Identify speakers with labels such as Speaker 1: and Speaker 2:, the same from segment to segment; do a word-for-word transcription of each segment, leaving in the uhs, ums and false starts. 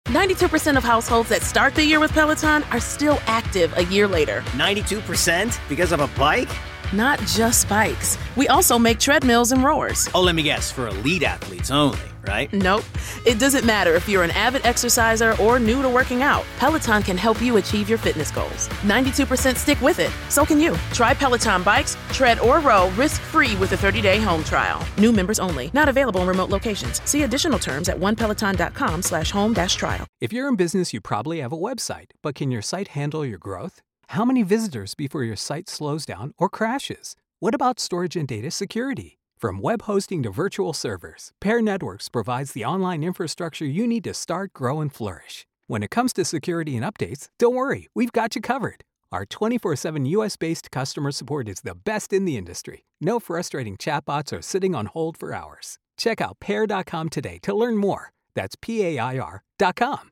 Speaker 1: ninety-two percent of households that start the year with Peloton are still active a year later.
Speaker 2: ninety-two percent because of a bike?
Speaker 1: Not just bikes. We also make treadmills and rowers.
Speaker 2: Oh, let me guess, for elite athletes only, right?
Speaker 1: Nope. It doesn't matter if you're an avid exerciser or new to working out. Peloton can help you achieve your fitness goals. ninety-two percent stick with it. So can you. Try Peloton bikes, tread, or row risk-free with a thirty-day home trial. New members only. Not available in remote locations. See additional terms at onepeloton.com slash home dash trial.
Speaker 3: If you're in business, you probably have a website, but can your site handle your growth? How many visitors before your site slows down or crashes? What about storage and data security? From web hosting to virtual servers, Pair Networks provides the online infrastructure you need to start, grow, and flourish. When it comes to security and updates, don't worry, we've got you covered. Our twenty-four seven U S-based customer support is the best in the industry. No frustrating chatbots or sitting on hold for hours. Check out pair dot com today to learn more. That's P A I R dot com.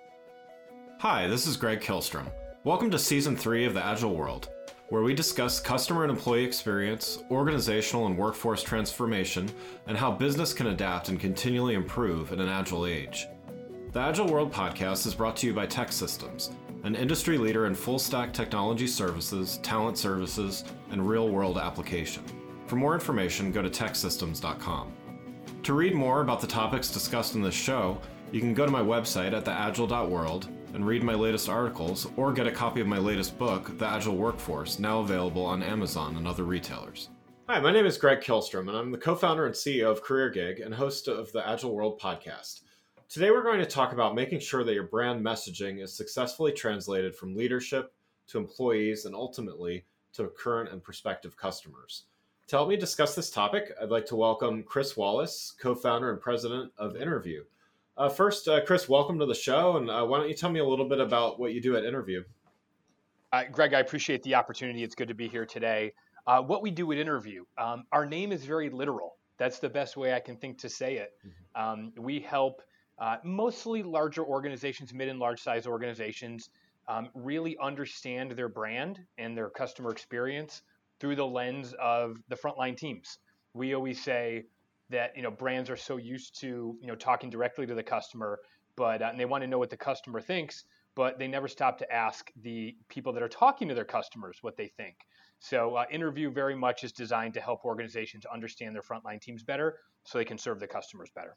Speaker 4: Hi, this is Greg Kihlstrom. Welcome to Season three of The Agile World, where we discuss customer and employee experience, organizational and workforce transformation, and how business can adapt and continually improve in an agile age. The Agile World podcast is brought to you by TEKsystems, an industry leader in full-stack technology services, talent services, and real-world application. For more information, go to tek systems dot com. To read more about the topics discussed in this show, you can go to my website at the agile dot world and read my latest articles, or get a copy of my latest book, The Agile Workforce, now available on Amazon and other retailers. Hi, my name is Greg Kihlstrom, and I'm the co-founder and C E O of CareerGig and host of the Agile World podcast. Today we're going to talk about making sure that your brand messaging is successfully translated from leadership to employees and ultimately to current and prospective customers. To help me discuss this topic, I'd like to welcome Chris Wallace, co-founder and president of Interview. Uh, first, uh, Chris, welcome to the show, and uh, why don't you tell me a little bit about what you do at Interview?
Speaker 5: Uh, Greg, I appreciate the opportunity. It's good to be here today. Uh, what we do at Interview, um, our name is very literal. That's the best way I can think to say it. Mm-hmm. Um, we help uh, mostly larger organizations, mid and large size organizations, um, really understand their brand and their customer experience through the lens of the frontline teams. We always say that, you know, brands are so used to, you know, talking directly to the customer, but uh, and they want to know what the customer thinks, but they never stop to ask the people that are talking to their customers what they think. So uh, Interview very much is designed to help organizations understand their frontline teams better so they can serve the customers better.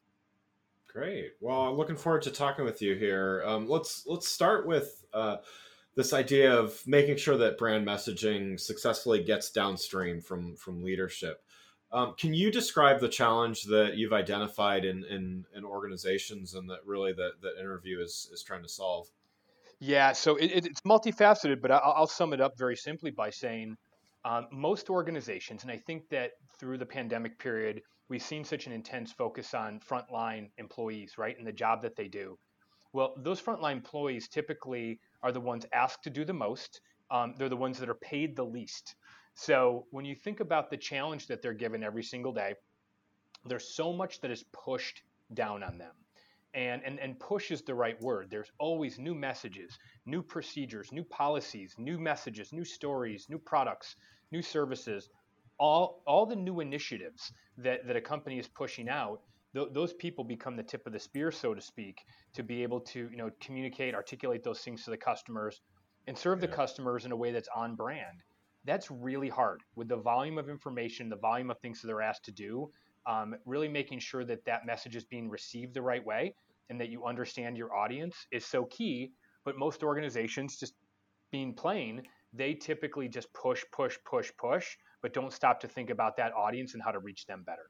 Speaker 4: Great. Well, I'm looking forward to talking with you here. Um, let's let's start with uh, this idea of making sure that brand messaging successfully gets downstream from from leadership. Um, can you describe the challenge that you've identified in, in, in organizations and that really that, that Interview is, is trying to solve?
Speaker 5: Yeah, so it, it's multifaceted, but I'll, I'll sum it up very simply by saying um, most organizations, and I think that through the pandemic period, we've seen such an intense focus on frontline employees, right, and the job that they do. Well, those frontline employees typically are the ones asked to do the most. Um, they're the ones that are paid the least. So when you think about the challenge that they're given every single day, there's so much that is pushed down on them. And, and, and push is the right word. There's always new messages, new procedures, new policies, new messages, new stories, new products, new services, all, all the new initiatives that, that a company is pushing out. Th- those people become the tip of the spear, so to speak, to be able to, you know, communicate, articulate those things to the customers and serve the customers in a way that's on brand. That's really hard with the volume of information, the volume of things that they're asked to do, um, really making sure that that message is being received the right way and that you understand your audience is so key. But most organizations, just being plain, they typically just push, push, push, push, but don't stop to think about that audience and how to reach them better.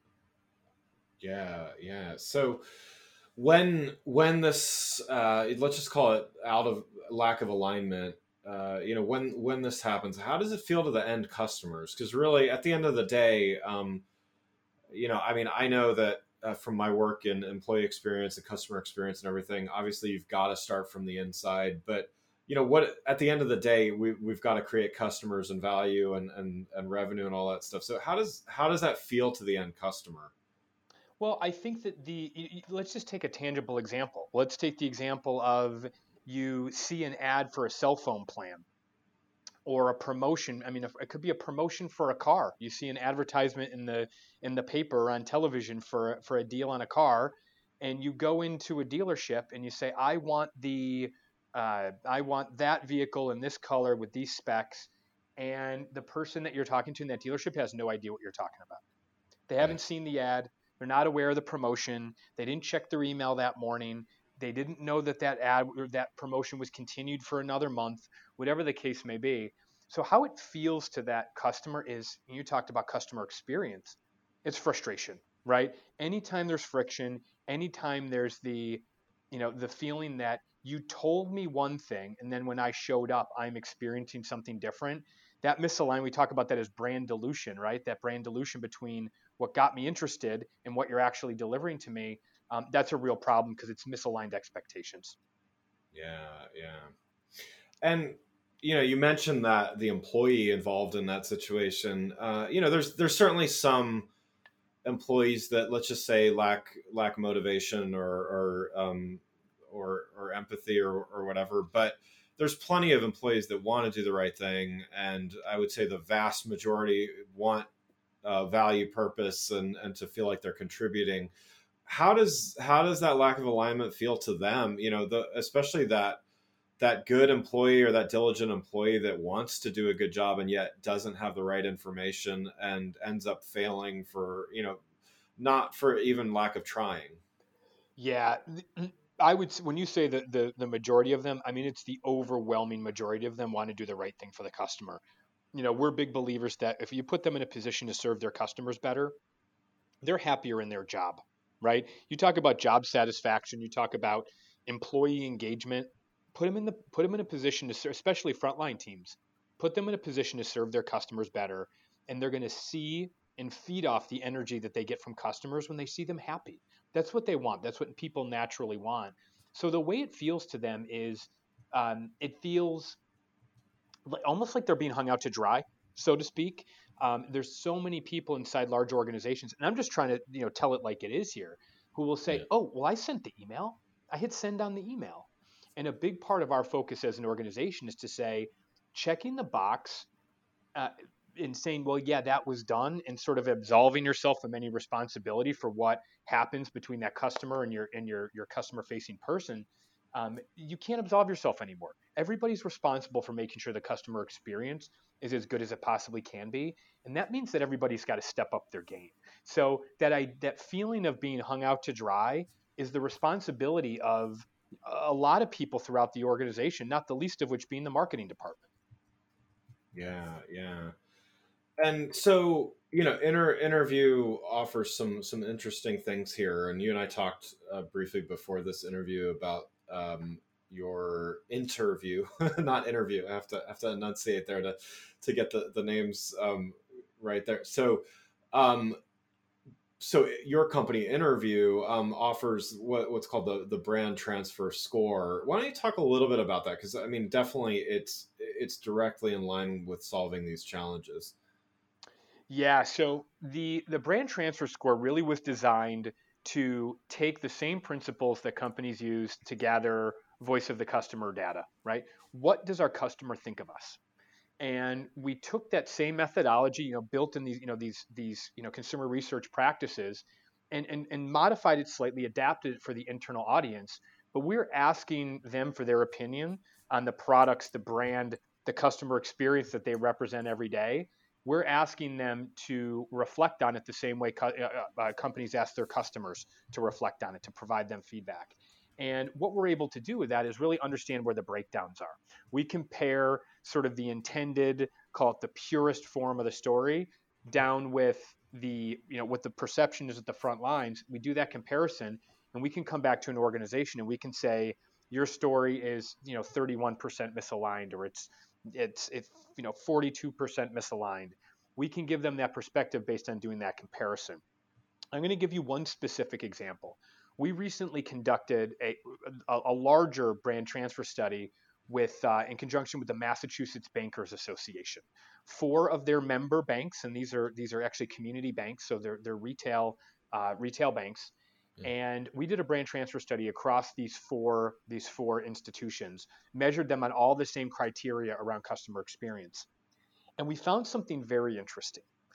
Speaker 4: Yeah, yeah. So when when this, uh, let's just call it out of lack of alignment, Uh, you know, when when this happens, how does it feel to the end customers? Because really, at the end of the day, um, you know, I mean, I know that uh, from my work in employee experience and customer experience and everything, obviously you've got to start from the inside. But, you know, what at the end of the day, we, we've got to create customers and value and, and, and revenue and all that stuff. So how does how does that feel to the end customer?
Speaker 5: Well, I think that the, let's just take a tangible example. Let's take the example of you see an ad for a cell phone plan or a promotion. I mean, it could be a promotion for a car. You see an advertisement in the in the paper or on television for for a deal on a car, and you go into a dealership and you say, I want the, uh, I want that vehicle in this color with these specs. And the person that you're talking to in that dealership has no idea what you're talking about. They haven't
Speaker 4: Yeah.
Speaker 5: seen the ad. They're not aware of the promotion. They didn't check their email that morning. They didn't know that that ad or that promotion was continued for another month, whatever the case may be. So how it feels to that customer is, you talked about customer experience, it's frustration, right? Anytime there's friction, anytime there's the, you know, the feeling that you told me one thing and then when I showed up, I'm experiencing something different. That misalignment, we talk about that as brand dilution, right? That brand dilution between what got me interested and what you're actually delivering to me. Um, that's a real problem because it's misaligned expectations.
Speaker 4: Yeah, yeah. And you know, you mentioned that the employee involved in that situation. Uh, you know, there's there's certainly some employees that, let's just say, lack lack motivation or or um, or, or empathy or, or whatever. But there's plenty of employees that want to do the right thing, and I would say the vast majority want uh, value, purpose, and and to feel like they're contributing. How does how does that lack of alignment feel to them? You know, the especially that that good employee or that diligent employee that wants to do a good job and yet doesn't have the right information and ends up failing for, you know, not for even lack of trying.
Speaker 5: Yeah, I would. When you say the, the the majority of them, I mean it's the overwhelming majority of them want to do the right thing for the customer. You know, we're big believers that if you put them in a position to serve their customers better, they're happier in their job, right? You talk about job satisfaction, you talk about employee engagement. Put them in the put them in a position to serve, especially frontline teams. Put them in a position to serve their customers better, and they're going to see and feed off the energy that they get from customers when they see them happy. That's what they want. That's what people naturally want. So the way it feels to them is, um, it feels like, almost like they're being hung out to dry, so to speak. Um, there's so many people inside large organizations, and I'm just trying to you know tell it like it is here, who will say,
Speaker 4: Yeah.
Speaker 5: "Oh, well, I sent the email. I hit send on the email." And a big part of our focus as an organization is to say, checking the box uh, and saying, well, yeah, that was done, and sort of absolving yourself from any responsibility for what happens between that customer and your and your your customer facing person. Um, you can't absolve yourself anymore. Everybody's responsible for making sure the customer experience is as good as it possibly can be, and that means that everybody's got to step up their game. So that I that feeling of being hung out to dry is the responsibility of a lot of people throughout the organization, not the least of which being the marketing department.
Speaker 4: Yeah, yeah. And so, you know, inter interview offers some some interesting things here. And you and I talked uh, briefly before this interview about um, your interview, not interview. I have to have to enunciate there to to get the the names um, right there. So, um, so your company Interview um, offers what, what's called the the brand transfer score. Why don't you talk a little bit about that? Because I mean, definitely it's it's directly in line with solving these challenges.
Speaker 5: Yeah, so the the brand transfer score really was designed to take the same principles that companies use to gather voice of the customer data, right? What does our customer think of us? And we took that same methodology, you know, built in these, you know, these these, you know, consumer research practices, and and, and modified it slightly, adapted it for the internal audience. But we're asking them for their opinion on the products, the brand, the customer experience that they represent every day. We're asking them to reflect on it the same way co- uh, uh, companies ask their customers to reflect on it, to provide them feedback. And what we're able to do with that is really understand where the breakdowns are. We compare sort of the intended, call it the purest form of the story, down with the, you know, what the perception is at the front lines. We do that comparison, and we can come back to an organization and we can say, your story is, you know, thirty-one percent misaligned, or it's it's it's you know forty-two percent misaligned. We can give them that perspective based on doing that comparison. I'm going to give you one specific example. We recently conducted a, a, a larger brand transfer study with, uh, in conjunction with the Massachusetts Bankers Association. Four of their member banks, and these are these are actually community banks, so they're they're retail uh, retail banks.
Speaker 4: Yeah.
Speaker 5: And we did a brand transfer study across these four these four institutions, measured them on all the same criteria around customer experience, and we found something very interesting.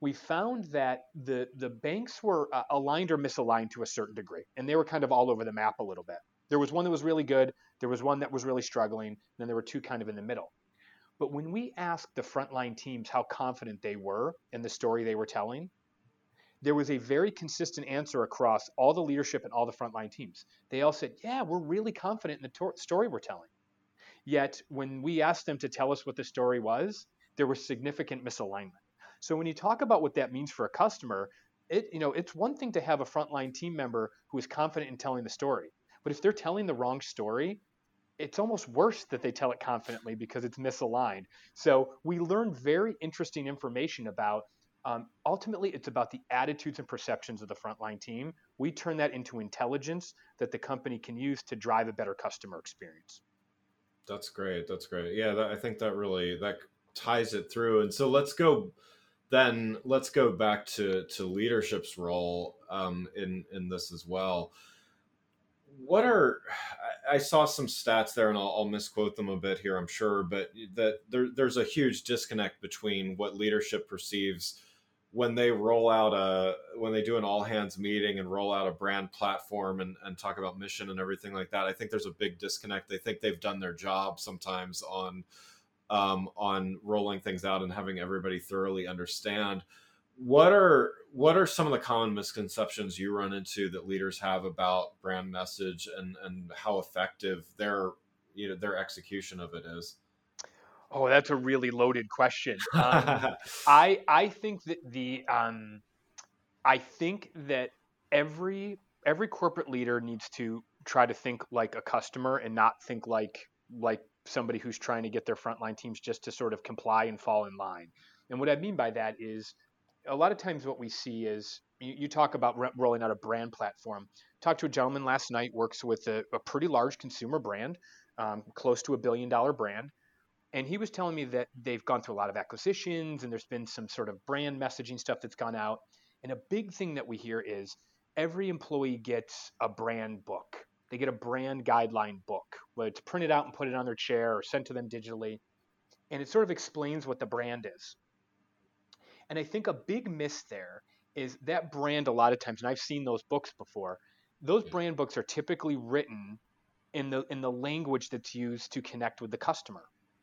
Speaker 5: we found that the the banks were uh, aligned or misaligned to a certain degree, and they were kind of all over the map a little bit. There was one that was really good, there was one that was really struggling, and then there were two kind of in the middle. But when we asked the frontline teams how confident they were in the story they were telling, there was a very consistent answer across all the leadership and all the frontline teams. They all said, yeah, we're really confident in the to- story we're telling. Yet when we asked them to tell us what the story was, there was significant misalignment. So when you talk about what that means for a customer, it, you know, it's one thing to have a frontline team member who is confident in telling the story. But if they're telling the wrong story, it's almost worse that they tell it confidently because it's misaligned. So we learned very interesting information about, um, ultimately, it's about the attitudes and perceptions of the frontline team. We turn that into intelligence that the company can use to drive a better customer experience.
Speaker 4: That's great. That's great. Yeah, that, I think that really, that ties it through. And so let's go then, let's go back to, to leadership's role um, in, in this as well. What are, I saw some stats there, and I'll, I'll misquote them a bit here, I'm sure, but that there, there's a huge disconnect between what leadership perceives when they roll out a, when they do an all hands meeting and roll out a brand platform and, and talk about mission and everything like that. I think there's a big disconnect. They think they've done their job sometimes on, um, on rolling things out and having everybody thoroughly understand. What are what are some of the common misconceptions you run into that leaders have about brand message and, and how effective their you know their execution of it is?
Speaker 5: Oh, that's a really loaded question. Um, I I think that the um, I think that every every corporate leader needs to try to think like a customer and not think like like somebody who's trying to get their frontline teams just to sort of comply and fall in line. And what I mean by that is, a lot of times what we see is, you, you talk about re- rolling out a brand platform. Talked to a gentleman last night, works with a, a pretty large consumer brand, um, close to a billion dollar brand. And he was telling me that they've gone through a lot of acquisitions and there's been some sort of brand messaging stuff that's gone out. And a big thing that we hear is every employee gets a brand book. They get a brand guideline book, whether it's printed out and put it on their chair or sent to them digitally. And it sort of explains what the brand is. And I think a big miss there is that brand, a lot of times, and I've seen those books before, those brand books are typically written in the in the language that's used to connect with the customer.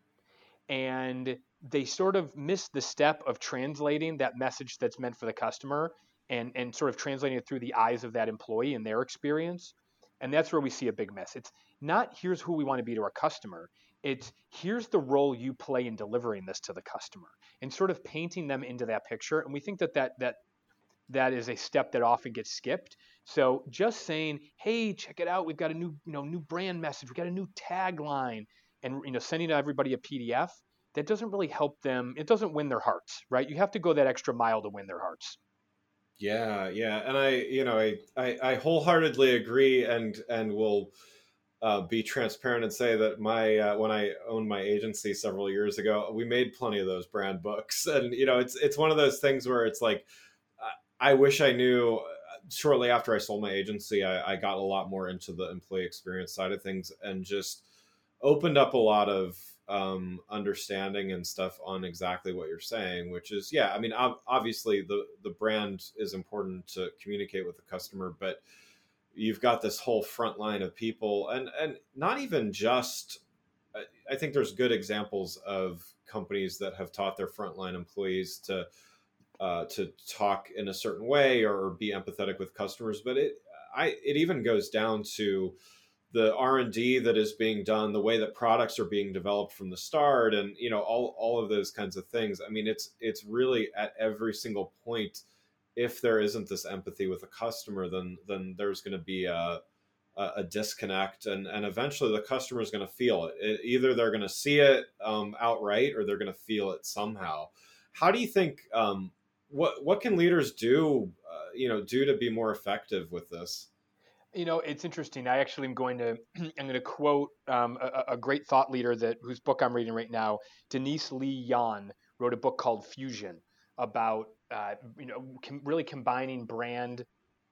Speaker 5: And they sort of miss the step of translating that message that's meant for the customer and, and sort of translating it through the eyes of that employee and their experience. And that's where we see a big miss. It's not here's who we want to be to our customer. It's here's the role you play in delivering this to the customer and sort of painting them into that picture. And we think that that that that is a step that often gets skipped. So just saying, hey, check it out. We've got a new, you know, new brand message. We've got a new tagline, and you know, sending to everybody a P D F, that doesn't really help them. It doesn't win their hearts, right? You have to go that extra mile to win their hearts.
Speaker 4: Yeah, yeah, and I, you know, I, I, I wholeheartedly agree, and and will uh, be transparent and say that my uh, when I owned my agency several years ago, we made plenty of those brand books, and you know, it's it's one of those things where it's like, I wish I knew. Shortly after I sold my agency, I, I got a lot more into the employee experience side of things, and just opened up a lot of um, understanding and stuff on exactly what you're saying, which is, yeah, I mean, ob- obviously the, the brand is important to communicate with the customer, but you've got this whole front line of people, and, and not even just, I think there's good examples of companies that have taught their frontline employees to, uh, to talk in a certain way or be empathetic with customers. But it, I, it even goes down to the R and D that is being done, the way that products are being developed from the start, and you know, all all of those kinds of things. I mean, it's it's really at every single point. If there isn't this empathy with the customer, then then there's going to be a a, a disconnect, and and eventually the customer is going to feel it. it. Either they're going to see it um, outright, or they're going to feel it somehow. How do you think? Um, what what can leaders do? Uh, you know, do to be more effective with this?
Speaker 5: You know, it's interesting. I actually am going to I'm going to quote um, a, a great thought leader that whose book I'm reading right now. Denise Lee Yan wrote a book called Fusion about uh, you know com- really combining brand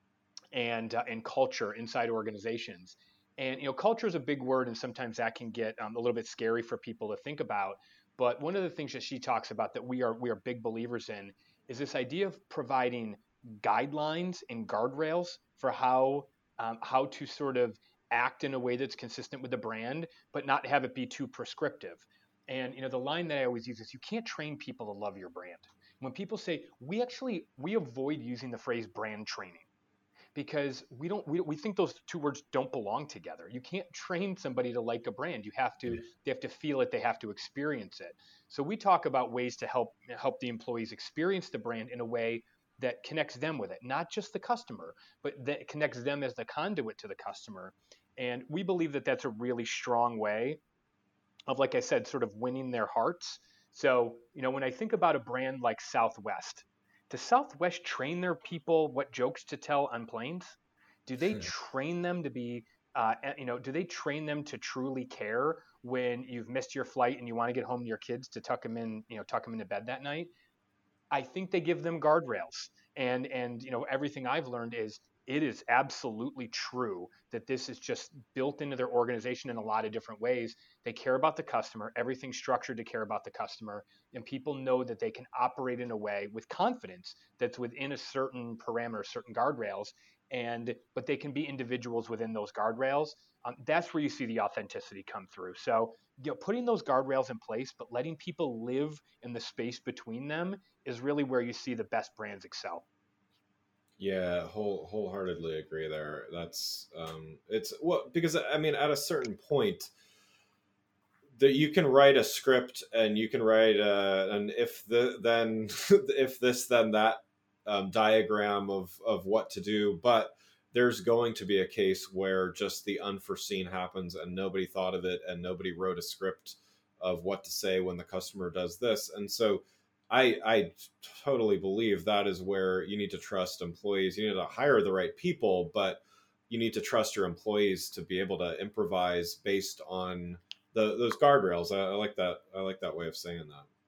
Speaker 5: and uh, and culture inside organizations. And you know, culture is a big word, and sometimes that can get um, a little bit scary for people to think about. But one of the things that she talks about that we are we are big believers in is this idea of providing guidelines and guardrails for how um, how to sort of act in a way that's consistent with the brand, but not have it be too prescriptive. And you know, the line that I always use is, you can't train people to love your brand. When people say, we actually we avoid using the phrase brand training, because we don't we, we think those two words don't belong together. You can't train somebody to like a brand. You have to they have to feel it, they have to experience it. So we talk about ways to help help the employees experience the brand in a way that connects them with it, not just the customer, but that connects them as the conduit to the customer. And we believe that that's a really strong way of, like I said, sort of winning their hearts. So, you know, when I think about a brand like Southwest, does Southwest train their people what jokes to tell on planes? Do they train them to be, uh, you know, do they train them to truly care when you've missed your flight and you want to get home to your kids to tuck them in, you know, tuck them into bed that night? I think they give them guardrails. And, and, you know, everything I've learned is it is absolutely true that this is just built into their organization in a lot of different ways. They care about the customer, everything's structured to care about the customer, and people know that they can operate in a way with confidence that's within a certain parameter, certain guardrails, and but they can be individuals within those guardrails. Um, that's where you see the authenticity come through. So, you know, putting those guardrails in place, but letting people live in the space between them is really where you see the best brands excel.
Speaker 4: Yeah, whole wholeheartedly agree there. That's um, it's well because I mean at a certain point that you can write a script and you can write uh, an if the then if this then that um, diagram of of what to do, but there's going to be a case where just the unforeseen happens and nobody thought of it and nobody wrote a script of what to say when the customer does this, and so. I, I totally believe that is where you need to trust employees. You need to hire the right people, but you need to trust your employees to be able to improvise based on the, those guardrails. I, I like that. I like that way of saying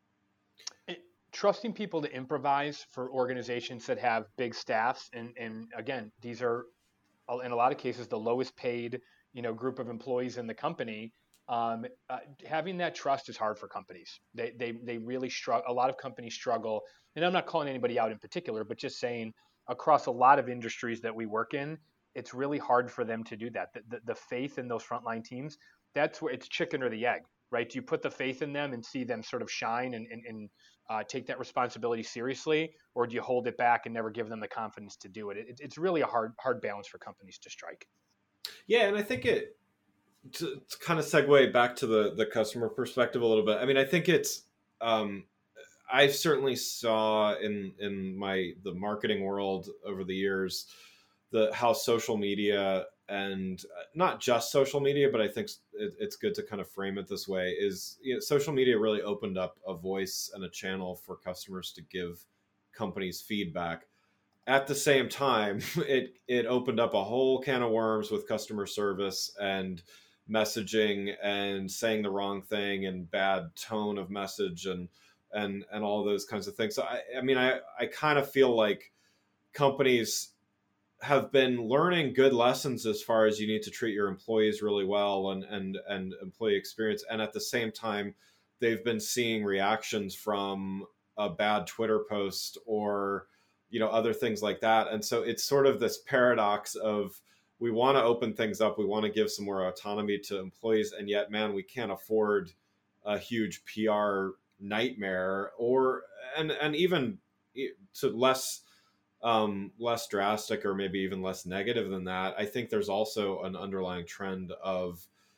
Speaker 4: that.
Speaker 5: It, trusting people to improvise for organizations that have big staffs. And, and again, these are in a lot of cases, the lowest paid, you know, group of employees in the company. Um, uh, having that trust is hard for companies. They they they really struggle. A lot of companies struggle, and I'm not calling anybody out in particular, but just saying across a lot of industries that we work in, it's really hard for them to do that. The, the, the faith in those frontline teams, that's where it's chicken or the egg, right? Do you put the faith in them and see them sort of shine and and, and uh, take that responsibility seriously, or do you hold it back and never give them the confidence to do it? it it's really a hard hard balance for companies to strike.
Speaker 4: Yeah, and I think it. To, to kind of segue back to the, the customer perspective a little bit. I mean, I think it's, um, I certainly saw in, in my, the marketing world over the years, the, how social media and not just social media, but I think it, it's good to kind of frame it this way is, you know, social media really opened up a voice and a channel for customers to give companies feedback. At the same time, it, it opened up a whole can of worms with customer service and messaging and saying the wrong thing and bad tone of message and and and all those kinds of things. So I, I mean, I, I kind of feel like companies have been learning good lessons as far as you need to treat your employees really well and and and employee experience. And at the same time, they've been seeing reactions from a bad Twitter post or, you know, other things like that. And so it's sort of this paradox of, we want to open things up. We want to give some more autonomy to employees. And yet, man, we can't afford a huge P R nightmare or, and, and even to less, um, less drastic or maybe even less negative than that. I think there's also an underlying trend of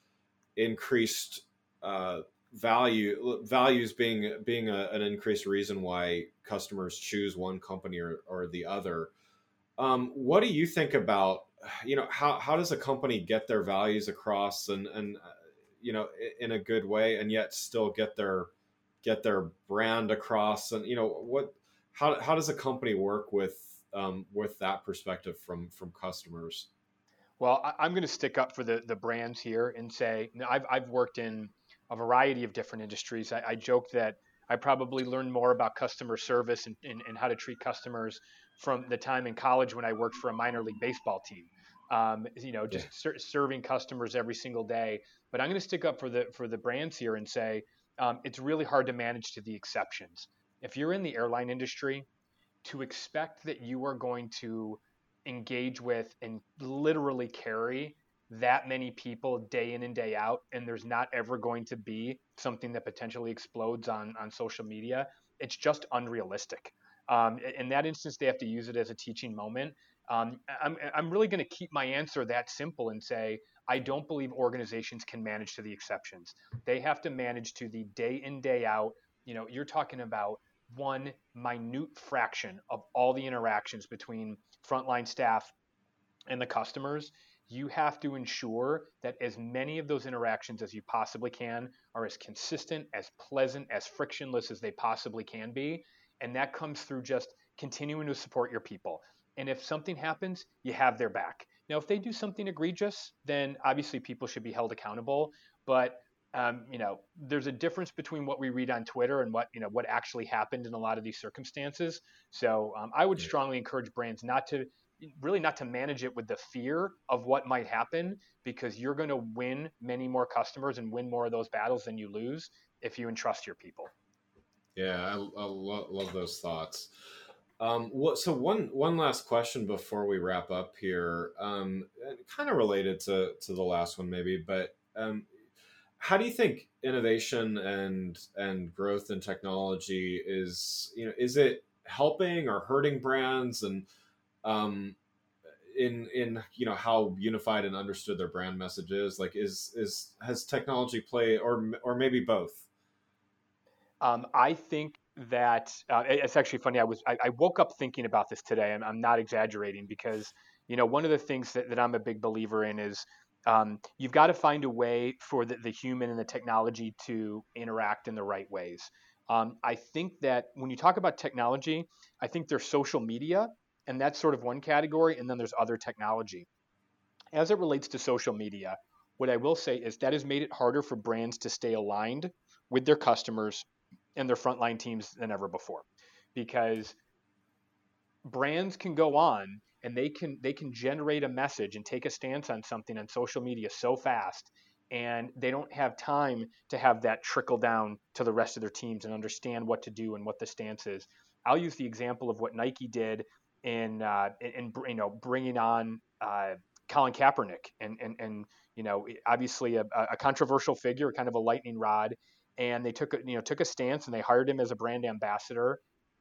Speaker 4: increased, uh, value values being, being a, an increased reason why customers choose one company or, or the other. Um, what do you think about, you know, how, how does a company get their values across and, and, uh, you know, in a good way and yet still get their, get their brand across? And, you know, what, how, how does a company work with, um, with that perspective from, from customers?
Speaker 5: Well, I, I'm going to stick up for the, the brands here and say, you know, I've, I've worked in a variety of different industries. I, I joke that I probably learned more about customer service and, and, and how to treat customers from the time in college when I worked for a minor league baseball team. Um, you know, just yeah. ser- serving customers every single day. But I'm going to stick up for the for the brands here and say um, it's really hard to manage to the exceptions. If you're in the airline industry, to expect that you are going to engage with and literally carry that many people day in and day out, and there's not ever going to be something that potentially explodes on, on social media, it's just unrealistic. Um, in that instance, they have to use it as a teaching moment. Um, I'm, I'm really going to keep my answer that simple and say, I don't believe organizations can manage to the exceptions. They have to manage to the day in, day out. You know, you're talking about one minute fraction of all the interactions between frontline staff and the customers. You have to ensure that as many of those interactions as you possibly can are as consistent, as pleasant, as frictionless as they possibly can be. And that comes through just continuing to support your people. And if something happens, you have their back. Now, if they do something egregious, then obviously people should be held accountable. But um, you know, there's a difference between what we read on Twitter and what you know what actually happened in a lot of these circumstances. So um, I would strongly encourage brands not to really not to manage it with the fear of what might happen, because you're going to win many more customers and win more of those battles than you lose if you entrust your people.
Speaker 4: Yeah, I, I lo- love those thoughts. Um, what, so one one last question before we wrap up here, um, kind of related to to the last one maybe, but um, how do you think innovation and and growth in technology is, you know, is it helping or hurting brands, and um, in in you know how unified and understood their brand message is? Like, is is has technology play, or or maybe both?
Speaker 5: Um, I think that uh, it's actually funny. I was I, I woke up thinking about this today, and I'm not exaggerating, because you know one of the things that, that I'm a big believer in is um, you've got to find a way for the, the human and the technology to interact in the right ways. Um, I think that when you talk about technology, I think there's social media, and that's sort of one category, and then there's other technology. As it relates to social media, what I will say is that has made it harder for brands to stay aligned with their customers and their frontline teams than ever before, because brands can go on and they can they can generate a message and take a stance on something on social media so fast, and they don't have time to have that trickle down to the rest of their teams and understand what to do and what the stance is. I'll use the example of what Nike did in uh, in, in you know bringing on uh, Colin Kaepernick, and and and you know obviously a, a controversial figure, kind of a lightning rod. And they took a, you know took a stance, and they hired him as a brand ambassador.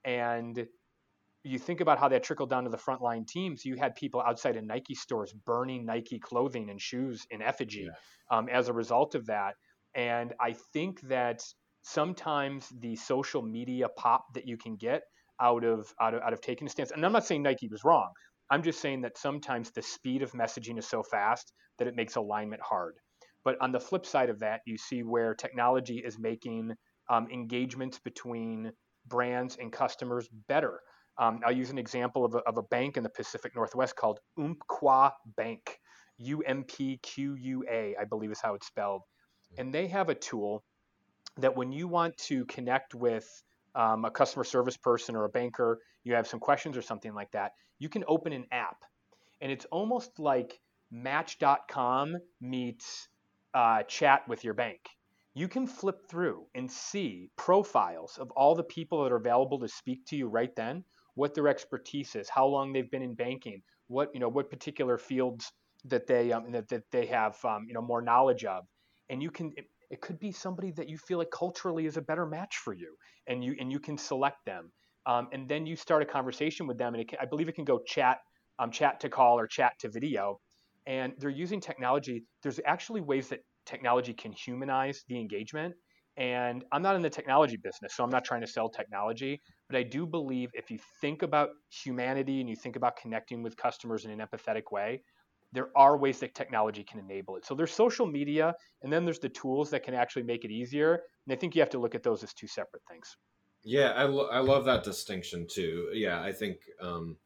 Speaker 5: And you think about how that trickled down to the frontline teams. You had people outside of Nike stores burning Nike clothing and shoes in effigy yeah. um, as a result of that. And I think that sometimes the social media pop that you can get out of out of out of taking a stance, and I'm not saying Nike was wrong. I'm just saying that sometimes the speed of messaging is so fast that it makes alignment hard. But on the flip side of that, you see where technology is making um, engagements between brands and customers better. Um, I'll use an example of a, of a bank in the Pacific Northwest called Umpqua Bank, U M P Q U A, I believe is how it's spelled. And they have a tool that when you want to connect with um, a customer service person or a banker, you have some questions or something like that, you can open an app. And it's almost like Match dot com meets Uh, chat with your bank. You can flip through and see profiles of all the people that are available to speak to you right then, what their expertise is, how long they've been in banking, what you know, what particular fields that they um, that, that they have um, you know more knowledge of, and you can. It, it could be somebody that you feel like culturally is a better match for you, and you and you can select them, um, and then you start a conversation with them, and it can, I believe it can go chat, um, chat to call or chat to video. And they're using technology. There's actually ways that technology can humanize the engagement. And I'm not in the technology business, so I'm not trying to sell technology. But I do believe if you think about humanity and you think about connecting with customers in an empathetic way, there are ways that technology can enable it. So there's social media, and then there's the tools that can actually make it easier. And I think you have to look at those as two separate things.
Speaker 4: Yeah, I, lo- I love that distinction too. Yeah, I think um,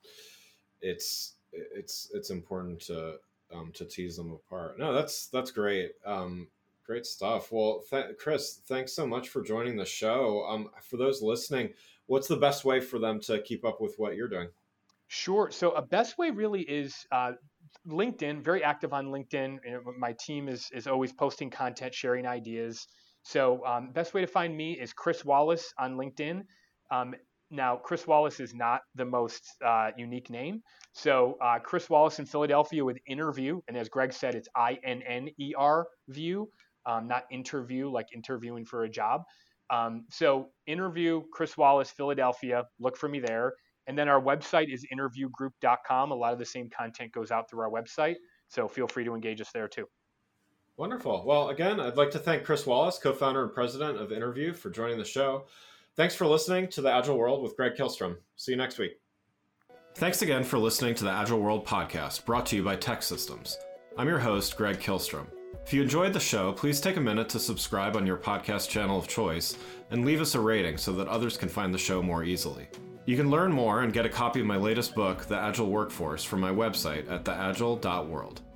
Speaker 4: it's it's it's important to Um, to tease them apart. No, that's that's great. Um, great stuff. Well, th- Chris, thanks so much for joining the show. Um, for those listening, what's the best way for them to keep up with what you're doing?
Speaker 5: Sure. So a best way really is uh, LinkedIn. Very active on LinkedIn. You know, my team is is always posting content, sharing ideas. So um, best way to find me is Chris Wallace on LinkedIn. Um, now, Chris Wallace is not the most uh, unique name. So uh, Chris Wallace in Philadelphia with Interview. And as Greg said, it's I N N E R view, um, not interview, like interviewing for a job. Um, so Interview, Chris Wallace, Philadelphia. Look for me there. And then our website is interview group dot com. A lot of the same content goes out through our website. So feel free to engage us there too.
Speaker 4: Wonderful. Well, again, I'd like to thank Chris Wallace, co-founder and president of Interview, for joining the show. Thanks for listening to The Agile World with Greg Kihlstrom. See you next week. Thanks again for listening to the Agile World podcast, brought to you by TEKsystems. I'm your host, Greg Kihlstrom. If you enjoyed the show, please take a minute to subscribe on your podcast channel of choice and leave us a rating so that others can find the show more easily. You can learn more and get a copy of my latest book, The Agile Workforce, from my website at the agile dot world.